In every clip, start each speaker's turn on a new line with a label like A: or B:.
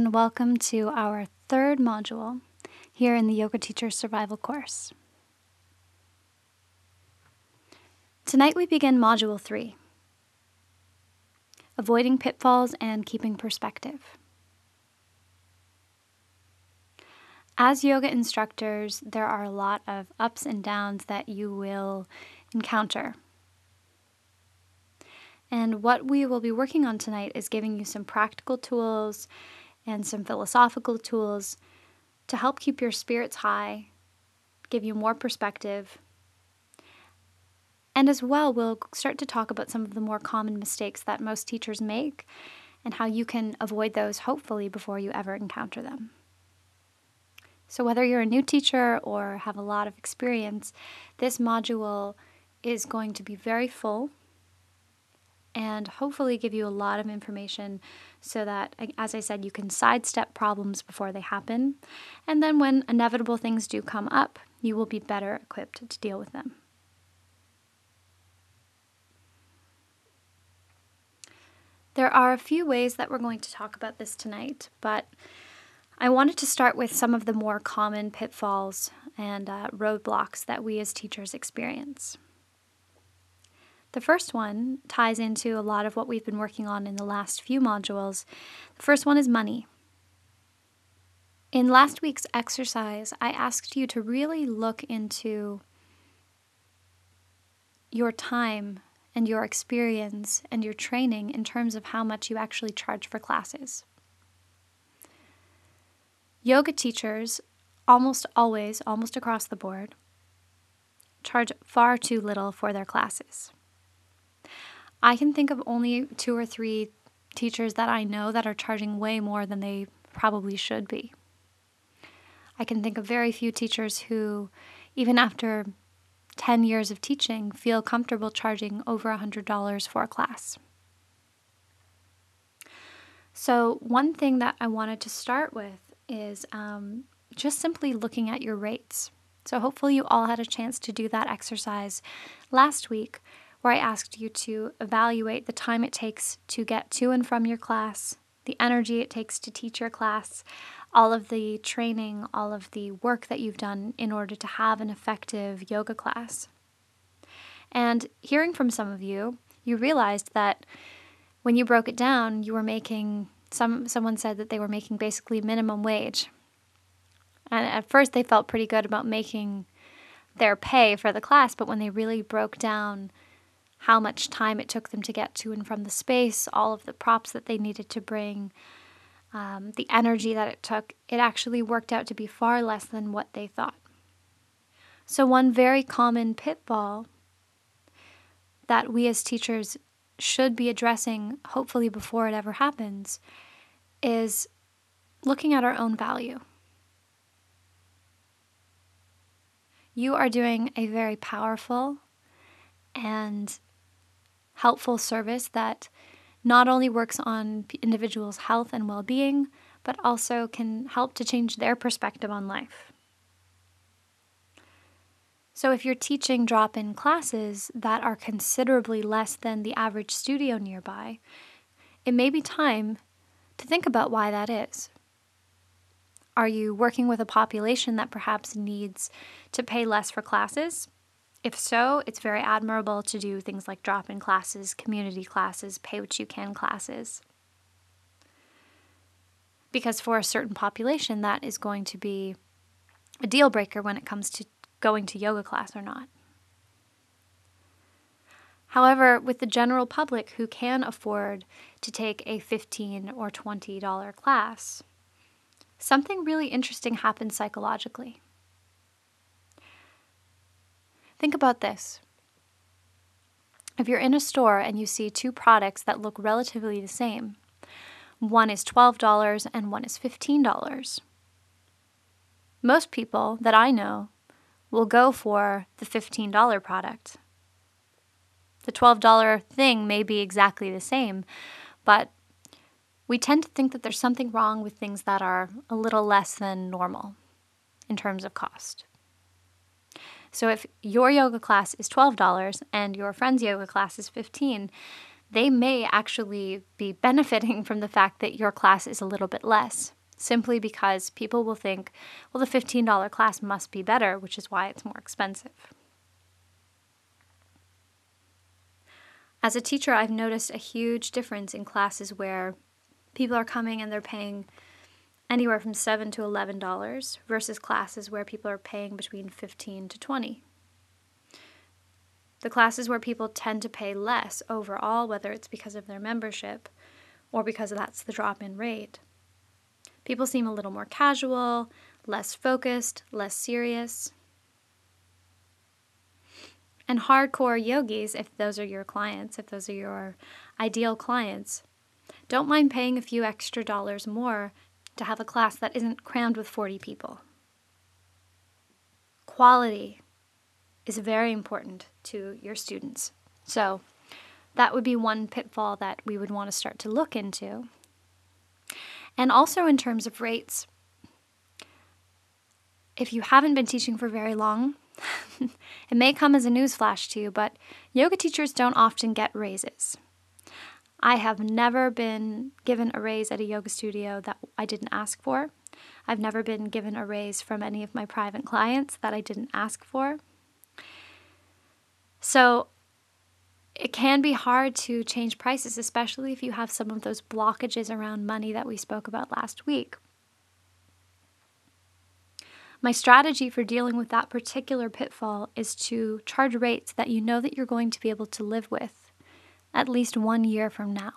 A: and welcome to our third module here in the Yoga Teacher Survival course. Tonight we begin Module 3, Avoiding Pitfalls and Keeping Perspective. As yoga instructors, there are a lot of ups and downs that you will encounter. And what we will be working on tonight is giving you some practical tools and some philosophical tools to help keep your spirits high, give you more perspective. And as well, we'll start to talk about some of the more common mistakes that most teachers make and how you can avoid those, hopefully, before you ever encounter them. So whether you're a new teacher or have a lot of experience, this module is going to be very full and hopefully give you a lot of information so that, as I said, you can sidestep problems before they happen. And then when inevitable things do come up, you will be better equipped to deal with them. There are a few ways that we're going to talk about this tonight, but I wanted to start with some of the more common pitfalls and roadblocks that we as teachers experience. The first one ties into a lot of what we've been working on in the last few modules. The first one is money. In last week's exercise, I asked you to really look into your time and your experience and your training in terms of how much you actually charge for classes. Yoga teachers, almost always, almost across the board, charge far too little for their classes. I can think of only 2 or 3 teachers that I know that are charging way more than they probably should be. I can think of very few teachers who, even after 10 years of teaching, feel comfortable charging over $100 for a class. So one thing that I wanted to start with is just simply looking at your rates. So hopefully you all had a chance to do that exercise last week where I asked you to evaluate the time it takes to get to and from your class, the energy it takes to teach your class, all of the training, all of the work that you've done in order to have an effective yoga class. And hearing from some of you, you realized that when you broke it down, you were making someone said that they were making basically minimum wage. And at first they felt pretty good about making their pay for the class, but when they really broke down how much time it took them to get to and from the space, all of the props that they needed to bring, the energy that it took, it actually worked out to be far less than what they thought. So one very common pitfall that we as teachers should be addressing, hopefully before it ever happens, is looking at our own value. You are doing a very powerful and helpful service that not only works on individuals' health and well-being, but also can help to change their perspective on life. So if you're teaching drop-in classes that are considerably less than the average studio nearby, it may be time to think about why that is. Are you working with a population that perhaps needs to pay less for classes? If so, it's very admirable to do things like drop-in classes, community classes, pay-what-you-can classes. Because for a certain population, that is going to be a deal breaker when it comes to going to yoga class or not. However, with the general public who can afford to take a $15 or $20 class, something really interesting happens psychologically. Think about this. If you're in a store and you see 2 products that look relatively the same, one is $12 and one is $15, most people that I know will go for the $15 product. The $12 thing may be exactly the same, but we tend to think that there's something wrong with things that are a little less than normal in terms of cost. So if your yoga class is $12 and your friend's yoga class is $15, they may actually be benefiting from the fact that your class is a little bit less simply because people will think, well, the $15 class must be better, which is why it's more expensive. As a teacher, I've noticed a huge difference in classes where people are coming and they're paying anywhere from $7 to $11 versus classes where people are paying between $15 to $20. The classes where people tend to pay less overall, whether it's because of their membership or because that's the drop-in rate, people seem a little more casual, less focused, less serious. And hardcore yogis, if those are your clients, if those are your ideal clients, don't mind paying a few extra dollars more to have a class that isn't crammed with 40 people. Quality is very important to your students. So that would be one pitfall that we would want to start to look into. And also in terms of rates, if you haven't been teaching for very long, it may come as a newsflash to you, but yoga teachers don't often get raises. I have never been given a raise at a yoga studio that I didn't ask for. I've never been given a raise from any of my private clients that I didn't ask for. So it can be hard to change prices, especially if you have some of those blockages around money that we spoke about last week. My strategy for dealing with that particular pitfall is to charge rates that you know that you're going to be able to live with at least 1 year from now.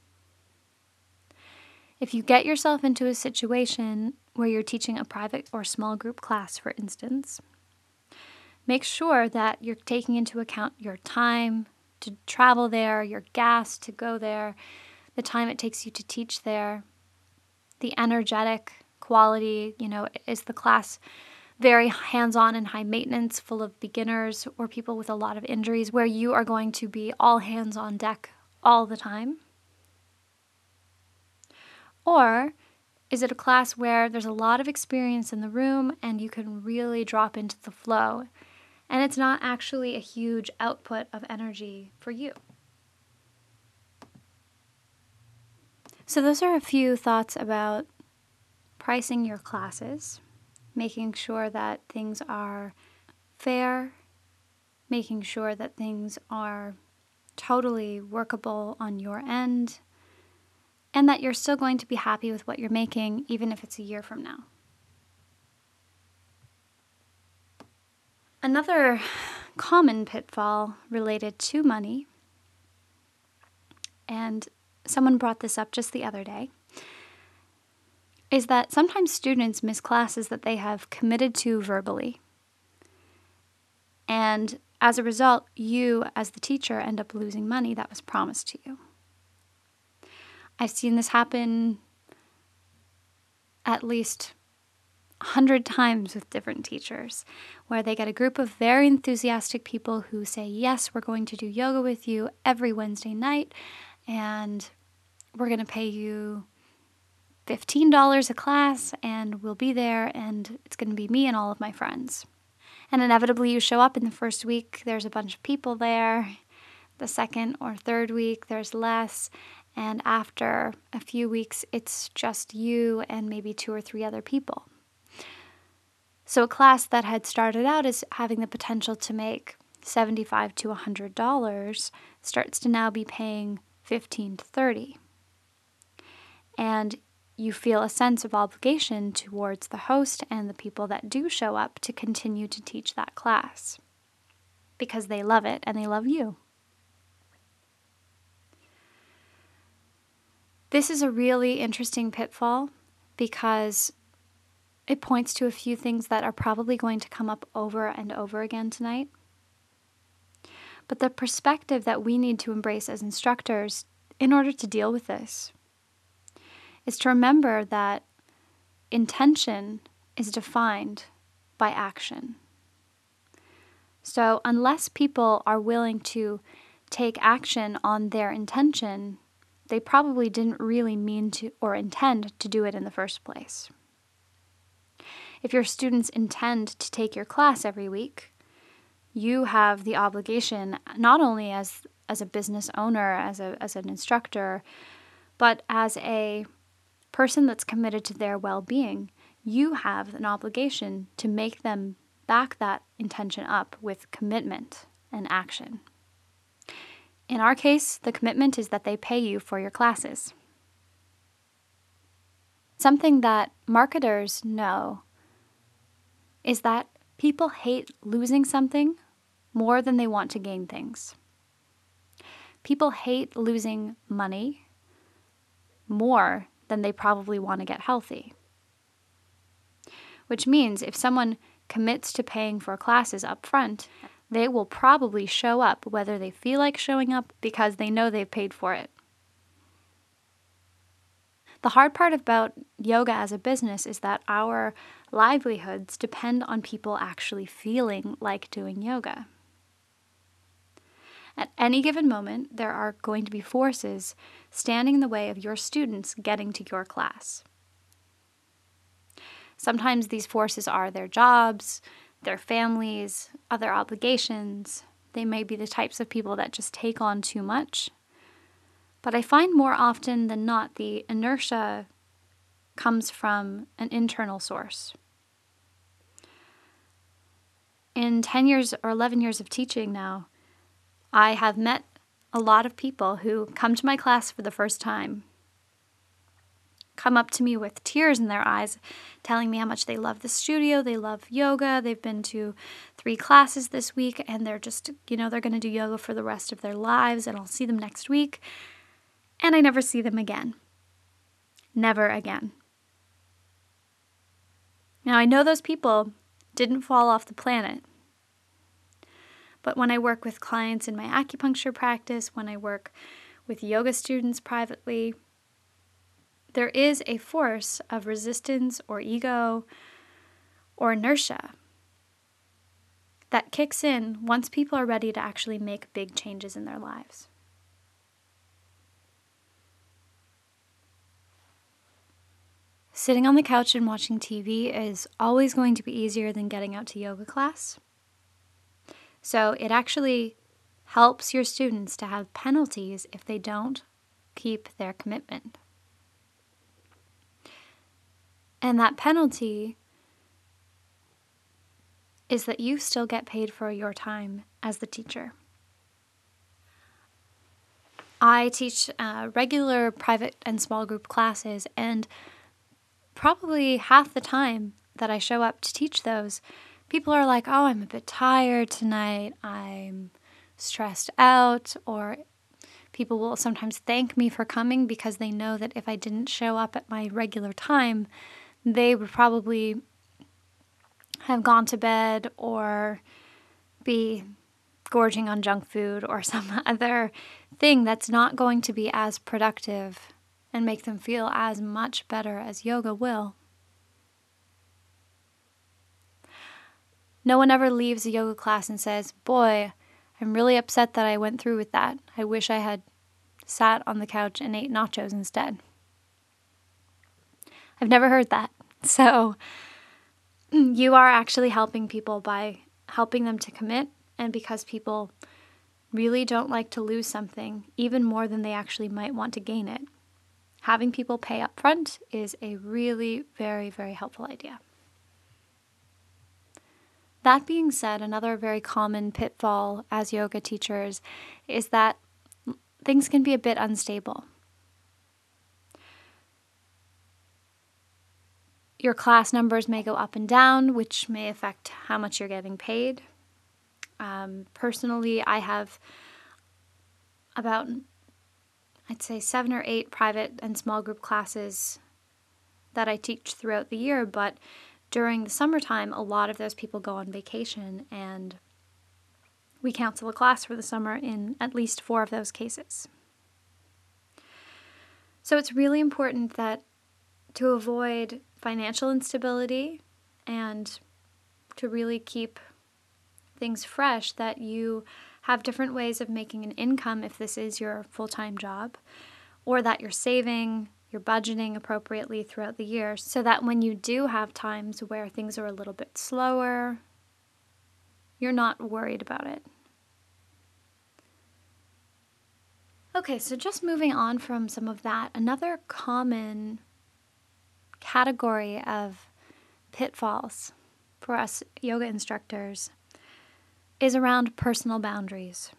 A: If you get yourself into a situation where you're teaching a private or small group class, for instance, make sure that you're taking into account your time to travel there, your gas to go there, the time it takes you to teach there, the energetic quality, is the class very hands-on and high maintenance, full of beginners or people with a lot of injuries, where you are going to be all hands on deck all the time? Or is it a class where there's a lot of experience in the room and you can really drop into the flow, and it's not actually a huge output of energy for you? So those are a few thoughts about pricing your classes, making sure that things are fair, making sure that things are totally workable on your end, and that you're still going to be happy with what you're making, even if it's a year from now. Another common pitfall related to money, and someone brought this up just the other day, is that sometimes students miss classes that they have committed to verbally. And as a result, you, as the teacher, end up losing money that was promised to you. I've seen this happen at least 100 times with different teachers, where they get a group of very enthusiastic people who say, yes, we're going to do yoga with you every Wednesday night, and we're going to pay you $15 a class, and we'll be there, and it's going to be me and all of my friends. And inevitably you show up in the first week, there's a bunch of people there. The second or third week, there's less. And after a few weeks, it's just you and maybe 2 or 3 other people. So a class that had started out as having the potential to make $75 to $100 starts to now be paying $15 to $30. And you feel a sense of obligation towards the host and the people that do show up to continue to teach that class because they love it and they love you. This is a really interesting pitfall because it points to a few things that are probably going to come up over and over again tonight. But the perspective that we need to embrace as instructors in order to deal with this is to remember that intention is defined by action. So unless people are willing to take action on their intention, they probably didn't really mean to or intend to do it in the first place. If your students intend to take your class every week, you have the obligation, not only as a business owner, as an instructor, but as a person that's committed to their well-being, you have an obligation to make them back that intention up with commitment and action. In our case, the commitment is that they pay you for your classes. Something that marketers know is that people hate losing something more than they want to gain things. People hate losing money more than they probably want to get healthy. Which means if someone commits to paying for classes up front, they will probably show up whether they feel like showing up because they know they've paid for it. The hard part about yoga as a business is that our livelihoods depend on people actually feeling like doing yoga. At any given moment, there are going to be forces standing in the way of your students getting to your class. Sometimes these forces are their jobs, their families, other obligations. They may be the types of people that just take on too much. But I find more often than not the inertia comes from an internal source. In 10 years or 11 years of teaching now, I have met a lot of people who come to my class for the first time, come up to me with tears in their eyes, telling me how much they love the studio, they love yoga, they've been to 3 classes this week, and they're just, they're going to do yoga for the rest of their lives, and I'll see them next week. And I never see them again. Never again. Now, I know those people didn't fall off the planet. But when I work with clients in my acupuncture practice, when I work with yoga students privately, there is a force of resistance or ego or inertia that kicks in once people are ready to actually make big changes in their lives. Sitting on the couch and watching TV is always going to be easier than getting out to yoga class. So it actually helps your students to have penalties if they don't keep their commitment. And that penalty is that you still get paid for your time as the teacher. I teach regular private and small group classes, and probably half the time that I show up to teach those, people are like, oh, I'm a bit tired tonight, I'm stressed out, or people will sometimes thank me for coming because they know that if I didn't show up at my regular time, they would probably have gone to bed or be gorging on junk food or some other thing that's not going to be as productive and make them feel as much better as yoga will. No one ever leaves a yoga class and says, boy, I'm really upset that I went through with that. I wish I had sat on the couch and ate nachos instead. I've never heard that. So you are actually helping people by helping them to commit, and because people really don't like to lose something even more than they actually might want to gain it, having people pay up front is a really very, very helpful idea. That being said, another very common pitfall as yoga teachers is that things can be a bit unstable. Your class numbers may go up and down, which may affect how much you're getting paid. Personally, I have about, I'd say 7 or 8 private and small group classes that I teach throughout the year, but during the summertime, a lot of those people go on vacation, and we cancel a class for the summer in at least 4 of those cases. So it's really important that to avoid financial instability and to really keep things fresh, that you have different ways of making an income if this is your full-time job, or that you're saving, you're budgeting appropriately throughout the year so that when you do have times where things are a little bit slower, you're not worried about it. Okay, so just moving on from some of that, another common category of pitfalls for us yoga instructors is around personal boundaries.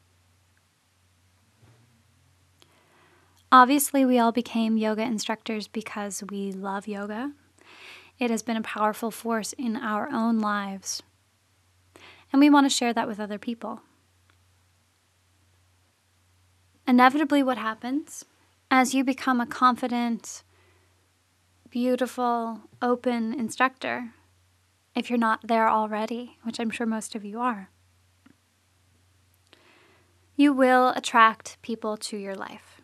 A: Obviously, we all became yoga instructors because we love yoga. It has been a powerful force in our own lives, and we want to share that with other people. Inevitably, what happens as you become a confident, beautiful, open instructor, if you're not there already, which I'm sure most of you are, you will attract people to your life.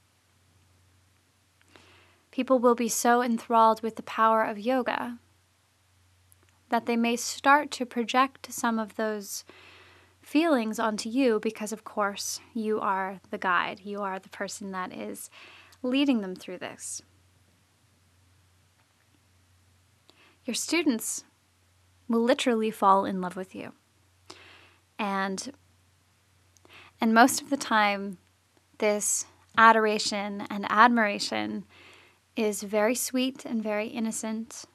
A: People will be so enthralled with the power of yoga that they may start to project some of those feelings onto you because, of course, you are the guide. You are the person that is leading them through this. Your students will literally fall in love with you. And most of the time, this adoration and admiration is very sweet and very innocent.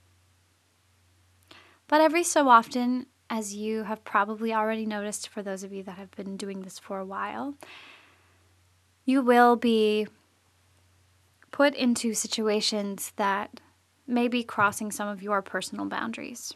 A: But every so often, as you have probably already noticed for those of you that have been doing this for a while, you will be put into situations that may be crossing some of your personal boundaries.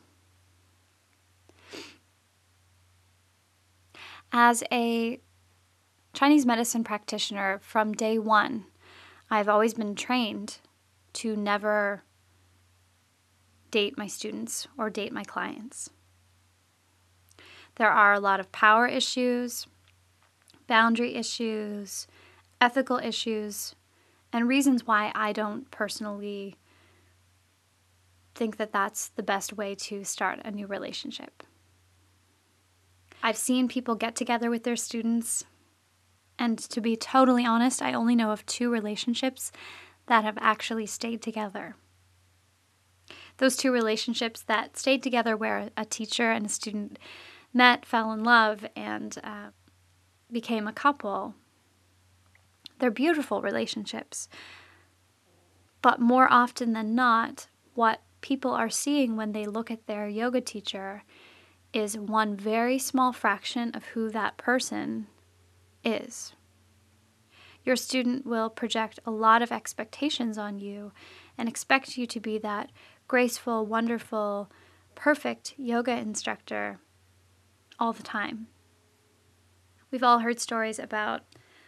A: As a Chinese medicine practitioner from day one, I've always been trained to never date my students or date my clients. There are a lot of power issues, boundary issues, ethical issues, and reasons why I don't personally think that that's the best way to start a new relationship. I've seen people get together with their students, and to be totally honest, I only know of 2 relationships that have actually stayed together. Those 2 relationships that stayed together where a teacher and a student met, fell in love, and became a couple. They're beautiful relationships. But more often than not, what people are seeing when they look at their yoga teacher is one very small fraction of who that person is. Your student will project a lot of expectations on you and expect you to be that graceful, wonderful, perfect yoga instructor all the time. We've all heard stories about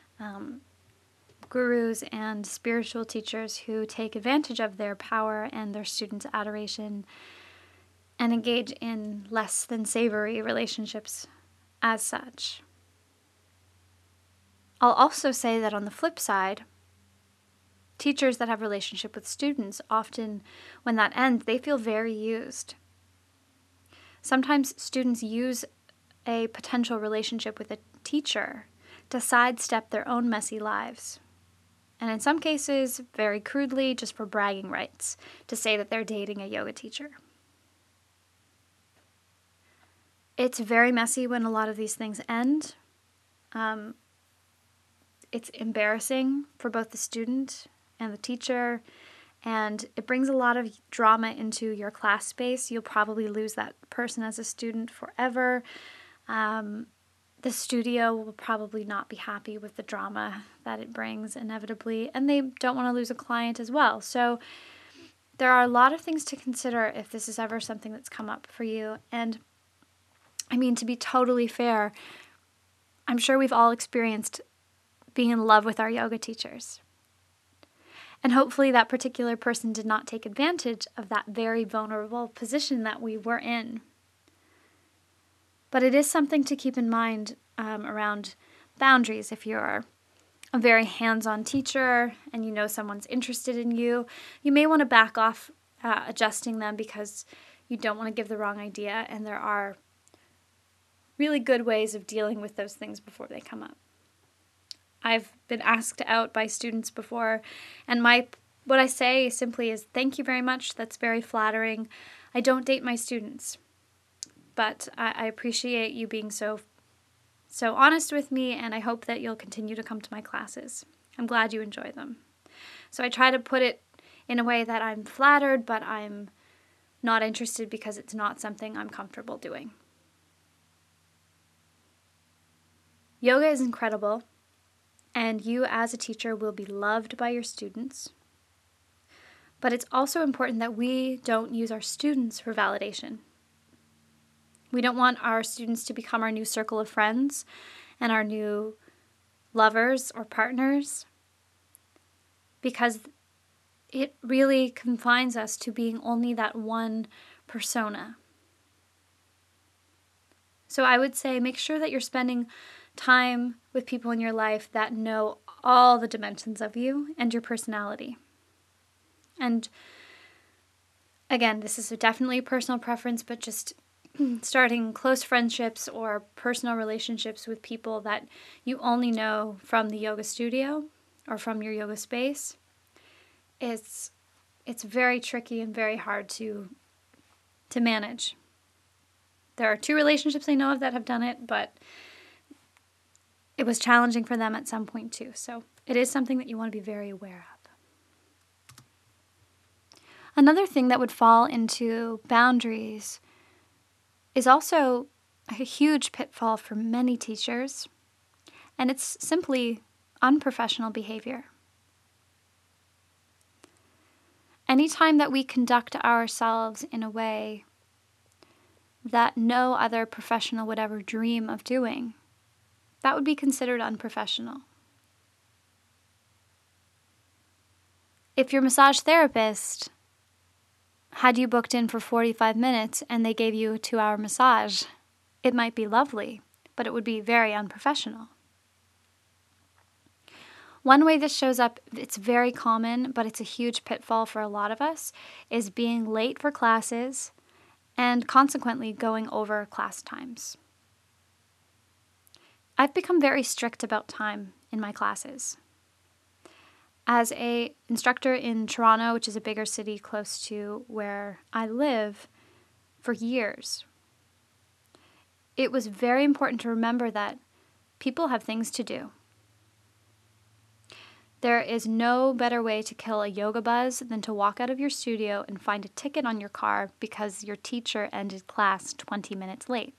A: gurus and spiritual teachers who take advantage of their power and their students' adoration and engage in less than savory relationships as such. I'll also say that on the flip side, teachers that have relationship with students, often when that ends, they feel very used. Sometimes students use a potential relationship with a teacher to sidestep their own messy lives. And in some cases, very crudely, just for bragging rights, to say that they're dating a yoga teacher. It's very messy when a lot of these things end. It's embarrassing for both the student and the teacher, and it brings a lot of drama into your class space. You'll probably lose that person as a student forever. The studio will probably not be happy with the drama that it brings inevitably, and they don't want to lose a client as well. So there are a lot of things to consider if this is ever something that's come up for you. And I mean, to be totally fair, I'm sure we've all experienced being in love with our yoga teachers. And hopefully that particular person did not take advantage of that very vulnerable position that we were in. But it is something to keep in mind around boundaries. If you're a very hands-on teacher and you know someone's interested in you, you may want to back off adjusting them because you don't want to give the wrong idea, and there are really good ways of dealing with those things before they come up. I've been asked out by students before, and what I say simply is, thank you very much, that's very flattering. I don't date my students, but I appreciate you being so honest with me, and I hope that you'll continue to come to my classes. I'm glad you enjoy them. So I try to put it in a way that I'm flattered, but I'm not interested because it's not something I'm comfortable doing. Yoga is incredible, and you as a teacher will be loved by your students. But it's also important that we don't use our students for validation. We don't want our students to become our new circle of friends and our new lovers or partners, because it really confines us to being only that one persona. So I would say make sure that you're spending time with people in your life that know all the dimensions of you and your personality. And again, this is definitely a personal preference, but just starting close friendships or personal relationships with people that you only know from the yoga studio or from your yoga space, it's very tricky and very hard to manage. There are 2 relationships I know of that have done it, but it was challenging for them at some point too. So it is something that you want to be very aware of. Another thing that would fall into boundaries is also a huge pitfall for many teachers, and it's simply unprofessional behavior. Anytime that we conduct ourselves in a way that no other professional would ever dream of doing, that would be considered unprofessional. If your massage therapist had you booked in for 45 minutes and they gave you a 2-hour massage, it might be lovely, but it would be very unprofessional. One way this shows up, it's very common, but it's a huge pitfall for a lot of us, is being late for classes and consequently going over class times. I've become very strict about time in my classes. As an instructor in Toronto, which is a bigger city close to where I live, for years, it was very important to remember that people have things to do. There is no better way to kill a yoga buzz than to walk out of your studio and find a ticket on your car because your teacher ended class 20 minutes late.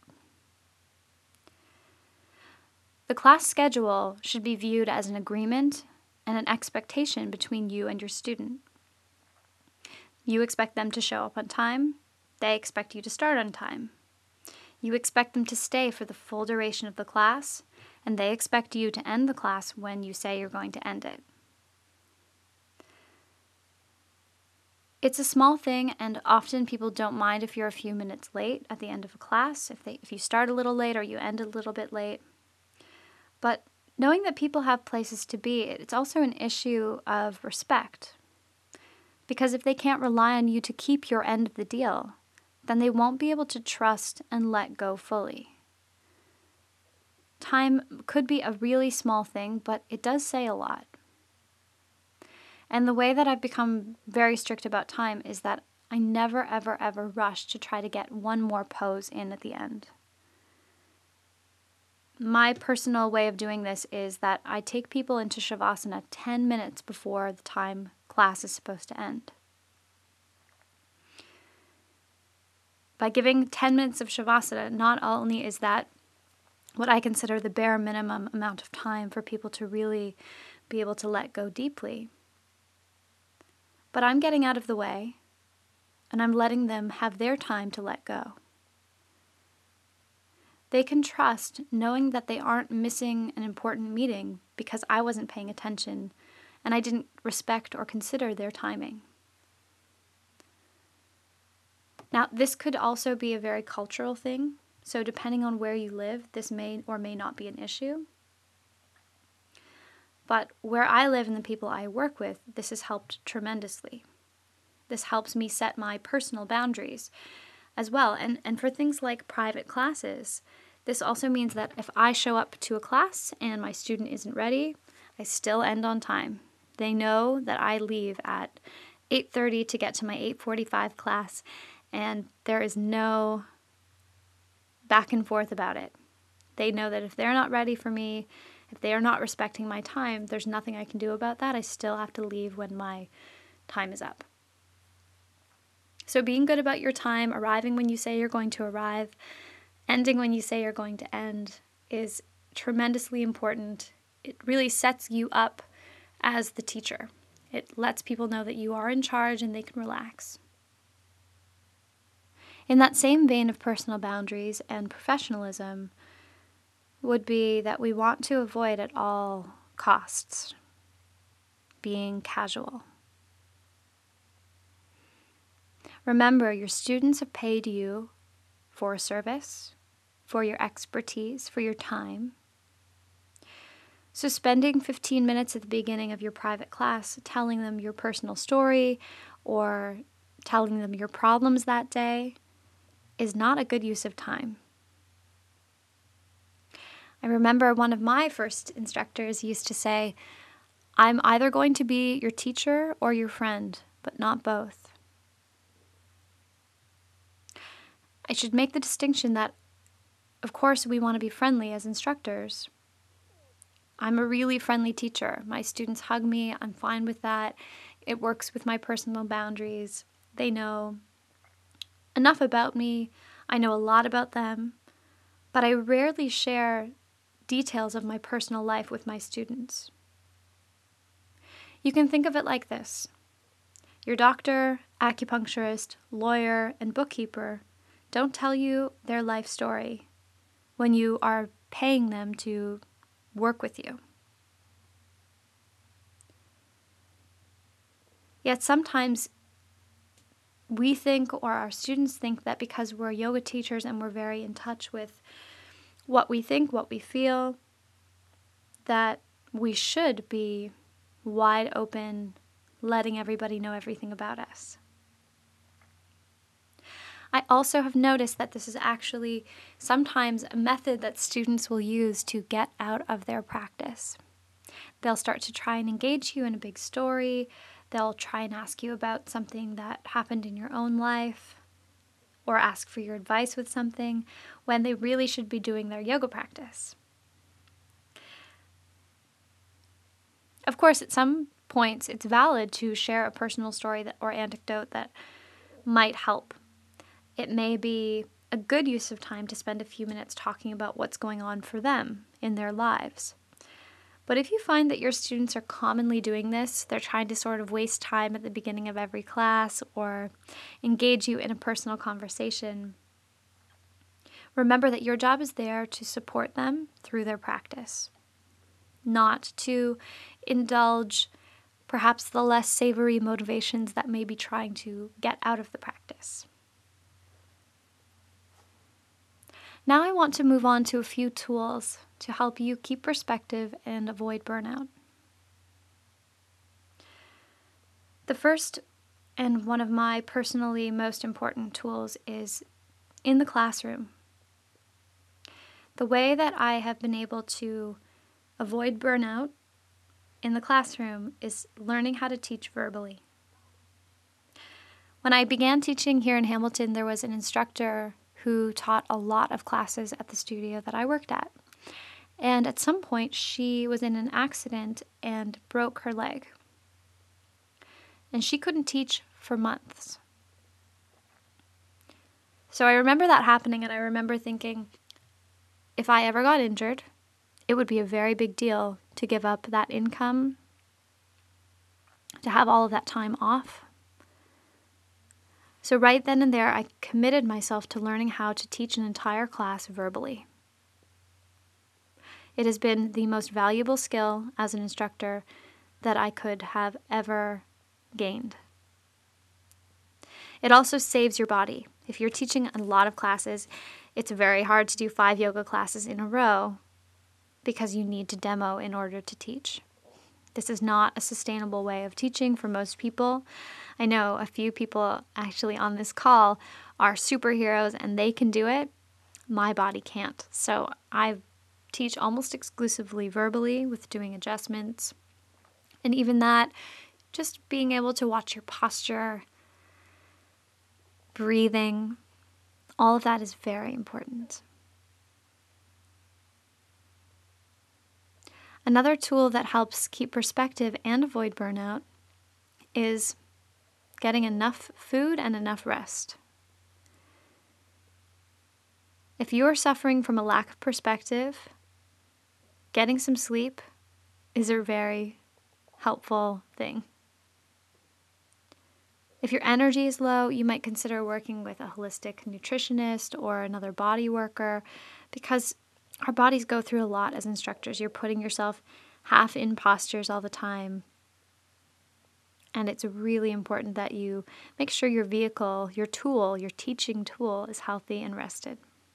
A: The class schedule should be viewed as an agreement and an expectation between you and your student. You expect them to show up on time. They expect you to start on time. You expect them to stay for the full duration of the class, and they expect you to end the class when you say you're going to end it. It's a small thing, and often people don't mind if you're a few minutes late at the end of a class, if you start a little late or you end a little bit late. But knowing that people have places to be, it's also an issue of respect. Because if they can't rely on you to keep your end of the deal, then they won't be able to trust and let go fully. Time could be a really small thing, but it does say a lot. And the way that I've become very strict about time is that I never, ever, ever rush to try to get one more pose in at the end. My personal way of doing this is that I take people into Shavasana 10 minutes before the time class is supposed to end. By giving 10 minutes of Shavasana, not only is that what I consider the bare minimum amount of time for people to really be able to let go deeply, but I'm getting out of the way, and I'm letting them have their time to let go. They can trust knowing that they aren't missing an important meeting because I wasn't paying attention and I didn't respect or consider their timing. Now, this could also be a very cultural thing, so depending on where you live, this may or may not be an issue. But where I live and the people I work with, this has helped tremendously. This helps me set my personal boundaries as well. And for things like private classes, this also means that if I show up to a class and my student isn't ready, I still end on time. They know that I leave at 8:30 to get to my 8:45 class, and there is no back and forth about it. They know that if they're not ready for me, if they are not respecting my time, there's nothing I can do about that. I still have to leave when my time is up. So being good about your time, arriving when you say you're going to arrive, ending when you say you're going to end, is tremendously important. It really sets you up as the teacher. It lets people know that you are in charge and they can relax. In that same vein of personal boundaries and professionalism would be that we want to avoid at all costs being casual. Remember, your students have paid you for a service, for your expertise, for your time. So spending 15 minutes at the beginning of your private class telling them your personal story or telling them your problems that day is not a good use of time. I remember one of my first instructors used to say, "I'm either going to be your teacher or your friend, but not both." I should make the distinction that, of course, we want to be friendly as instructors. I'm a really friendly teacher. My students hug me. I'm fine with that. It works with my personal boundaries. They know enough about me. I know a lot about them, but I rarely share details of my personal life with my students. You can think of it like this. Your doctor, acupuncturist, lawyer, and bookkeeper don't tell you their life story when you are paying them to work with you. Yet sometimes we think, or our students think, that because we're yoga teachers and we're very in touch with what we think, what we feel, that we should be wide open, letting everybody know everything about us. I also have noticed that this is actually sometimes a method that students will use to get out of their practice. They'll start to try and engage you in a big story. They'll try and ask you about something that happened in your own life or ask for your advice with something when they really should be doing their yoga practice. Of course, at some points, it's valid to share a personal story or anecdote that might help. It may be a good use of time to spend a few minutes talking about what's going on for them in their lives. But if you find that your students are commonly doing this, they're trying to sort of waste time at the beginning of every class or engage you in a personal conversation, remember that your job is there to support them through their practice, not to indulge perhaps the less savory motivations that may be trying to get out of the practice. Now I want to move on to a few tools to help you keep perspective and avoid burnout. The first and one of my personally most important tools is in the classroom. The way that I have been able to avoid burnout in the classroom is learning how to teach verbally. When I began teaching here in Hamilton, there was an instructor who taught a lot of classes at the studio that I worked at. And at some point, she was in an accident and broke her leg. And she couldn't teach for months. So I remember that happening, and I remember thinking, if I ever got injured, it would be a very big deal to give up that income, to have all of that time off. So right then and there, I committed myself to learning how to teach an entire class verbally. It has been the most valuable skill as an instructor that I could have ever gained. It also saves your body. If you're teaching a lot of classes, it's very hard to do 5 yoga classes in a row because you need to demo in order to teach. This is not a sustainable way of teaching for most people. I know a few people actually on this call are superheroes and they can do it. My body can't. So I teach almost exclusively verbally with doing adjustments. And even that, just being able to watch your posture, breathing, all of that is very important. Another tool that helps keep perspective and avoid burnout is getting enough food and enough rest. If you are suffering from a lack of perspective, getting some sleep is a very helpful thing. If your energy is low, you might consider working with a holistic nutritionist or another body worker, because our bodies go through a lot as instructors. You're putting yourself half in postures all the time. And it's really important that you make sure your vehicle, your tool, your teaching tool is healthy and rested.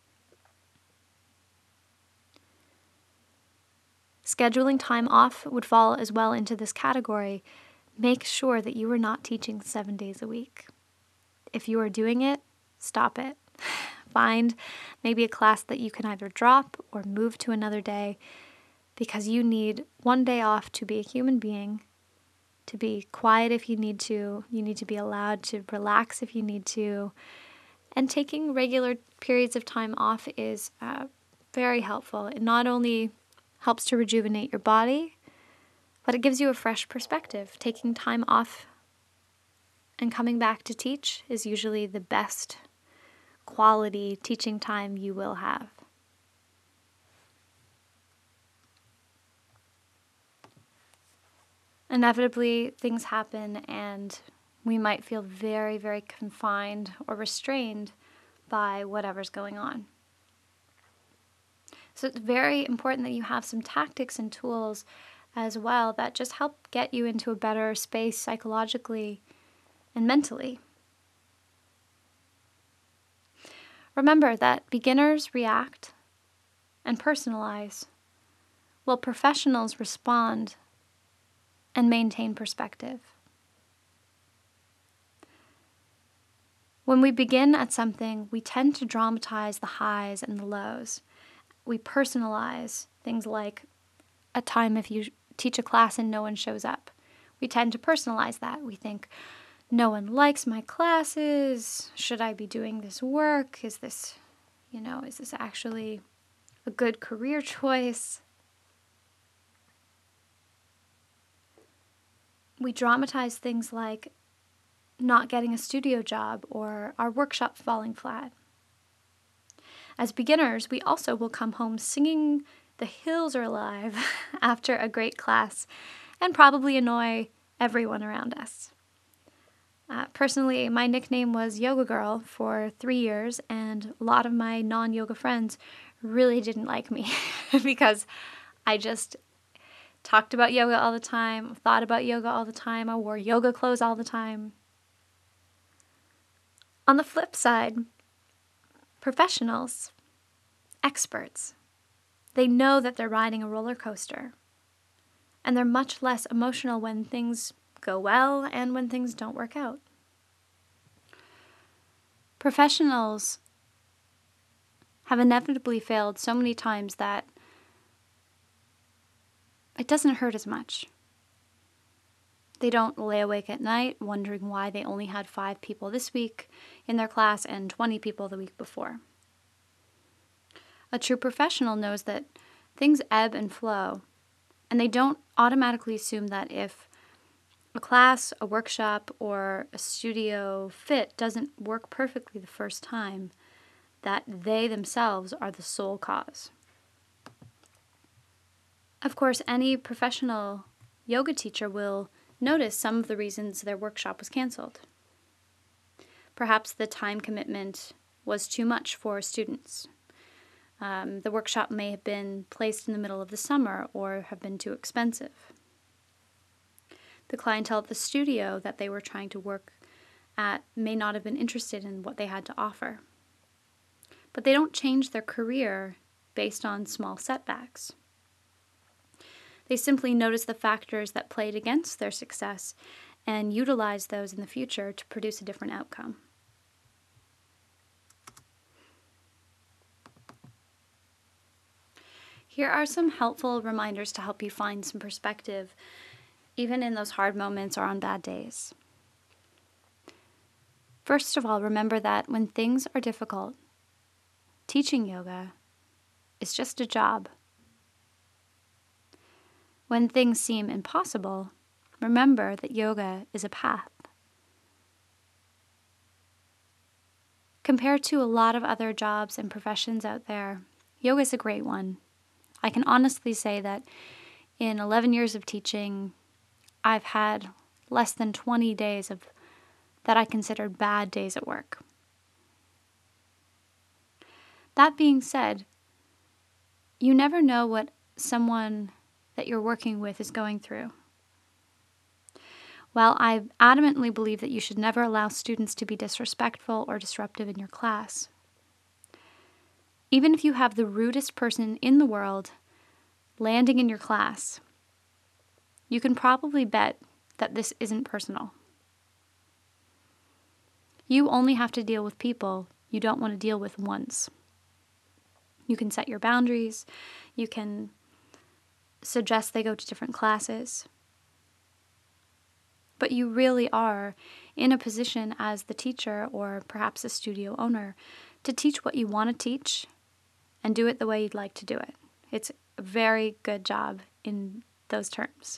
A: Scheduling time off would fall as well into this category. Make sure that you are not teaching 7 days a week. If you are doing it, stop it. Find maybe a class that you can either drop or move to another day, because you need one day off to be a human being, to be quiet if you need to be allowed to relax if you need to, and taking regular periods of time off is very helpful. It not only helps to rejuvenate your body, but it gives you a fresh perspective. Taking time off and coming back to teach is usually the best quality teaching time you will have. Inevitably, things happen and we might feel very, very confined or restrained by whatever's going on. So it's very important that you have some tactics and tools as well that just help get you into a better space psychologically and mentally. Remember that beginners react and personalize, while professionals respond and maintain perspective. When we begin at something, we tend to dramatize the highs and the lows. We personalize things like a time if you teach a class and no one shows up. We tend to personalize that. We think, no one likes my classes. Should I be doing this work? Is this actually a good career choice? We dramatize things like not getting a studio job or our workshop falling flat. As beginners, we also will come home singing "The Hills Are Alive" after a great class and probably annoy everyone around us. Personally, my nickname was Yoga Girl for 3 years, and a lot of my non-yoga friends really didn't like me because I just talked about yoga all the time, thought about yoga all the time, I wore yoga clothes all the time. On the flip side, professionals, experts, they know that they're riding a roller coaster, and they're much less emotional when things go well and when things don't work out. Professionals have inevitably failed so many times that it doesn't hurt as much. They don't lay awake at night wondering why they only had 5 people this week in their class and 20 people the week before. A true professional knows that things ebb and flow, and they don't automatically assume that if a class, a workshop, or a studio fit doesn't work perfectly the first time, that they themselves are the sole cause. Of course, any professional yoga teacher will notice some of the reasons their workshop was canceled. Perhaps the time commitment was too much for students. The workshop may have been placed in the middle of the summer or have been too expensive. The clientele at the studio that they were trying to work at may not have been interested in what they had to offer. But they don't change their career based on small setbacks. They simply notice the factors that played against their success and utilize those in the future to produce a different outcome. Here are some helpful reminders to help you find some perspective, even in those hard moments or on bad days. First of all, remember that when things are difficult, teaching yoga is just a job. When things seem impossible, remember that yoga is a path. Compared to a lot of other jobs and professions out there, yoga is a great one. I can honestly say that in 11 years of teaching, I've had less than 20 days of that I considered bad days at work. That being said, you never know what someone that you're working with is going through. While I adamantly believe that you should never allow students to be disrespectful or disruptive in your class, even if you have the rudest person in the world landing in your class, you can probably bet that this isn't personal. You only have to deal with people you don't want to deal with once. You can set your boundaries. You can suggest they go to different classes. But you really are in a position as the teacher or perhaps a studio owner to teach what you want to teach and do it the way you'd like to do it. It's a very good job in those terms.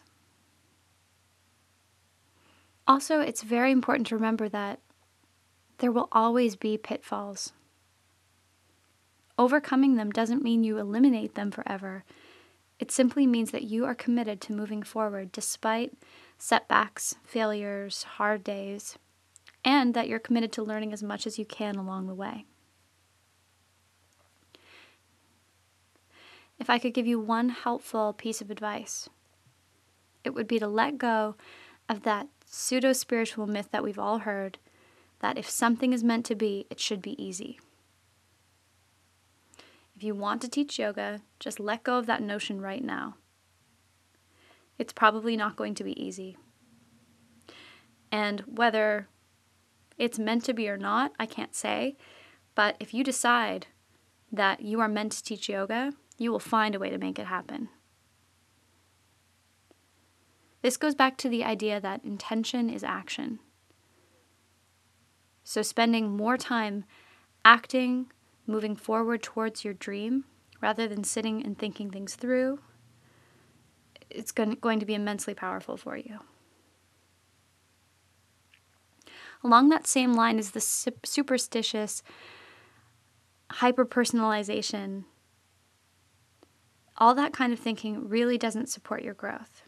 A: Also, it's very important to remember that there will always be pitfalls. Overcoming them doesn't mean you eliminate them forever. It simply means that you are committed to moving forward despite setbacks, failures, hard days, and that you're committed to learning as much as you can along the way. If I could give you one helpful piece of advice, it would be to let go of that pseudo-spiritual myth that we've all heard, that if something is meant to be, it should be easy. If you want to teach yoga, just let go of that notion right now. It's probably not going to be easy. And whether it's meant to be or not, I can't say. But if you decide that you are meant to teach yoga, you will find a way to make it happen. This goes back to the idea that intention is action. So spending more time acting, moving forward towards your dream, rather than sitting and thinking things through, it's going to be immensely powerful for you. Along that same line is the superstitious hyper-personalization. All that kind of thinking really doesn't support your growth.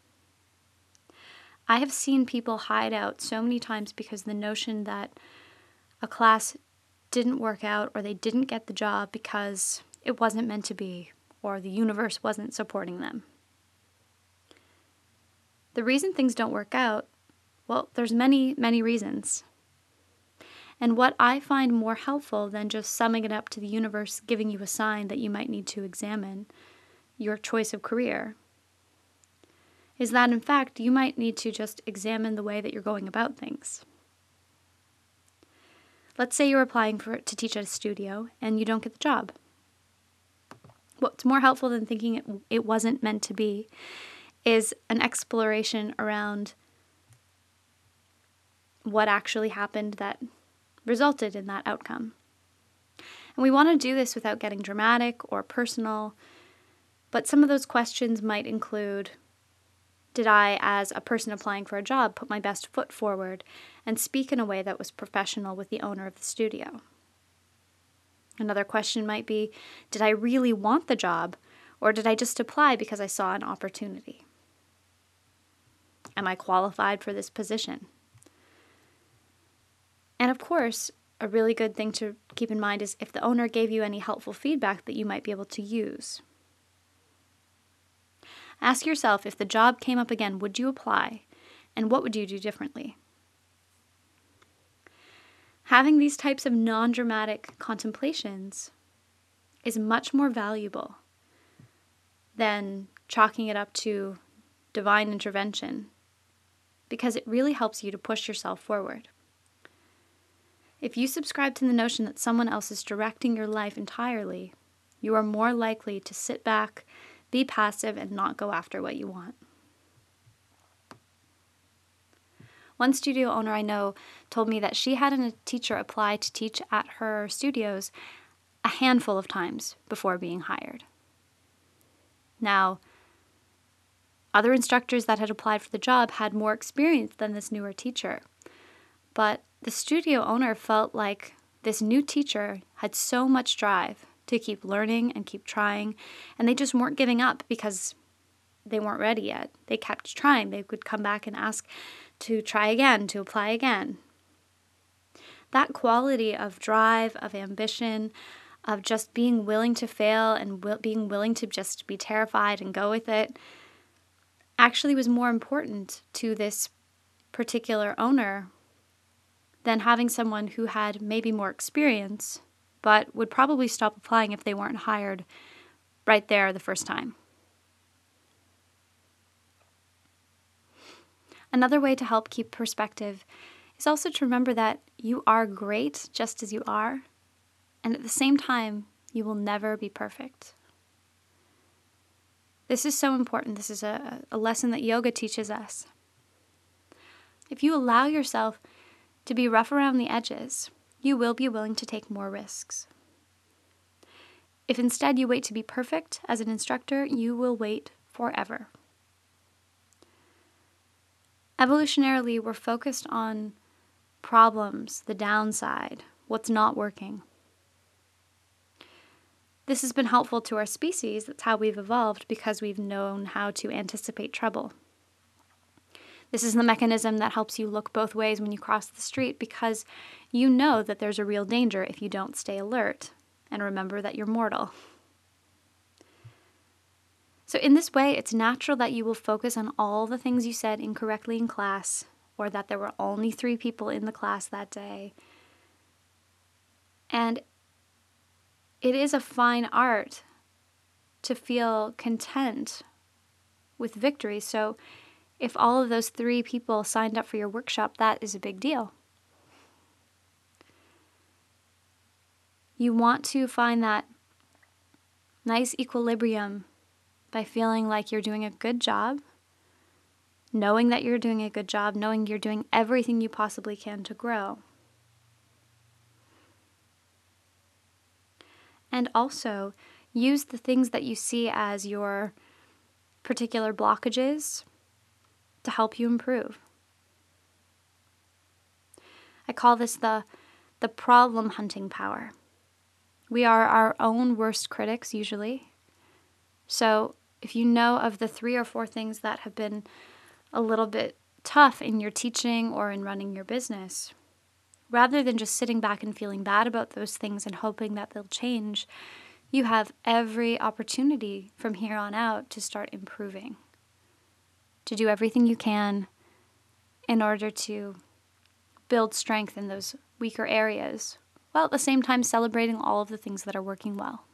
A: I have seen people hide out so many times because the notion that a class didn't work out or they didn't get the job because it wasn't meant to be or the universe wasn't supporting them. The reason things don't work out, well, there's many, many reasons. And what I find more helpful than just summing it up to the universe giving you a sign that you might need to examine your choice of career is that, in fact, you might need to just examine the way that you're going about things. Let's say you're applying to teach at a studio and you don't get the job. What's more helpful than thinking it wasn't meant to be is an exploration around what actually happened that resulted in that outcome. And we want to do this without getting dramatic or personal, but some of those questions might include, did I, as a person applying for a job, put my best foot forward and speak in a way that was professional with the owner of the studio? Another question might be, did I really want the job, or did I just apply because I saw an opportunity? Am I qualified for this position? And of course, a really good thing to keep in mind is if the owner gave you any helpful feedback that you might be able to use. Ask yourself, if the job came up again, would you apply? And what would you do differently? Having these types of non-dramatic contemplations is much more valuable than chalking it up to divine intervention, because it really helps you to push yourself forward. If you subscribe to the notion that someone else is directing your life entirely, you are more likely to sit back, be passive, and not go after what you want. One studio owner I know told me that she had a teacher apply to teach at her studios a handful of times before being hired. Now, other instructors that had applied for the job had more experience than this newer teacher, but the studio owner felt like this new teacher had so much drive to keep learning and keep trying, and they just weren't giving up because they weren't ready yet. They kept trying. They would come back and ask to try again, to apply again. That quality of drive, of ambition, of just being willing to fail and being willing to just be terrified and go with it actually was more important to this particular owner than having someone who had maybe more experience but would probably stop applying if they weren't hired right there the first time. Another way to help keep perspective is also to remember that you are great just as you are, and at the same time, you will never be perfect. This is so important. This is a lesson that yoga teaches us. If you allow yourself to be rough around the edges, you will be willing to take more risks. If instead you wait to be perfect as an instructor, you will wait forever. Evolutionarily, we're focused on problems, the downside, what's not working. This has been helpful to our species. That's how we've evolved, because we've known how to anticipate trouble. This is the mechanism that helps you look both ways when you cross the street, because you know that there's a real danger if you don't stay alert and remember that you're mortal. So in this way, it's natural that you will focus on all the things you said incorrectly in class, or that there were only 3 people in the class that day. And it is a fine art to feel content with victory. So if all of those 3 people signed up for your workshop, that is a big deal. You want to find that nice equilibrium by feeling like you're doing a good job, knowing that you're doing a good job, knowing you're doing everything you possibly can to grow. And also, use the things that you see as your particular blockages to help you improve. I call this the problem hunting power. We are our own worst critics usually. So if you know of the 3 or 4 things that have been a little bit tough in your teaching or in running your business, rather than just sitting back and feeling bad about those things and hoping that they'll change, you have every opportunity from here on out to start improving, to do everything you can in order to build strength in those weaker areas, while at the same time celebrating all of the things that are working well.